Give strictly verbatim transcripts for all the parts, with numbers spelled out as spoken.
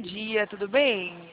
dia, tudo bem?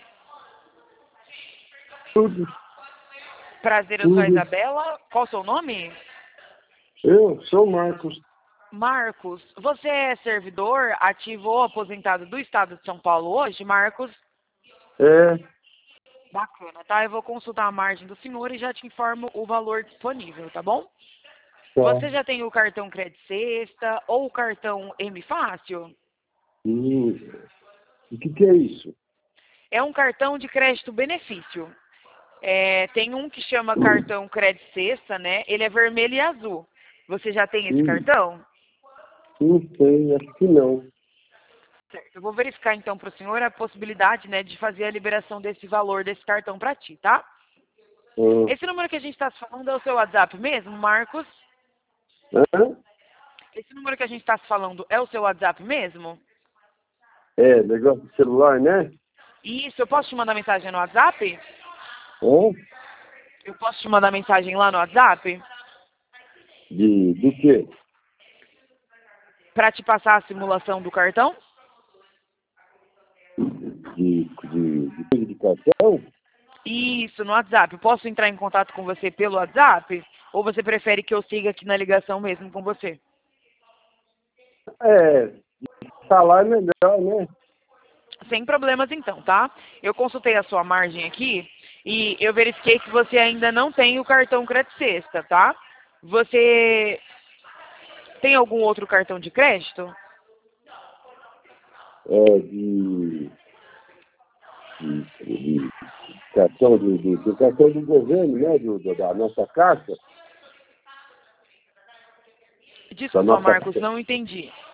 Tudo, Prazer, eu sou a tudo. Isabela. Qual o seu nome? Eu sou o Marcos. Marcos. Você é servidor, ativo ou aposentado do Estado de São Paulo hoje, Marcos? É, Bacana, tá? Eu vou consultar a margem do senhor e já te informo o valor disponível, tá bom? tá. Você já tem o cartão Crédito Sexta ou o cartão M Fácil? Hum, o que, que é isso? É um cartão de crédito benefício. É, tem um que chama cartão Crédito Sexta, né? Ele é vermelho e azul. Você já tem esse Hum, cartão? não sei, acho que não. Certo. Eu vou verificar então para o senhor a possibilidade, né, de fazer a liberação desse valor desse cartão para ti, tá? Ah, Esse número que a gente está se falando é o seu WhatsApp mesmo, Marcos? hã? Esse número que a gente está se falando é o seu WhatsApp mesmo? É, negócio de celular, né? Isso, eu posso te mandar mensagem no WhatsApp? Hã? Eu posso te mandar mensagem lá no WhatsApp? De, do quê? Para te passar a simulação do cartão? De, de, de, coisa de cartão? Isso, no WhatsApp. Eu posso entrar em contato com você pelo WhatsApp? Ou você prefere que eu siga aqui na ligação mesmo com você? É, falar é melhor, né? Sem problemas então, tá? Eu consultei a sua margem aqui e eu verifiquei que você ainda não tem o cartão Crédito Sexta, tá? Você tem algum outro cartão de crédito? É, de, de, de cartão do, do, do cartão do governo, né? Do, do- da nossa caixa. Da Desculpa, nossa, Marcos, não entendi.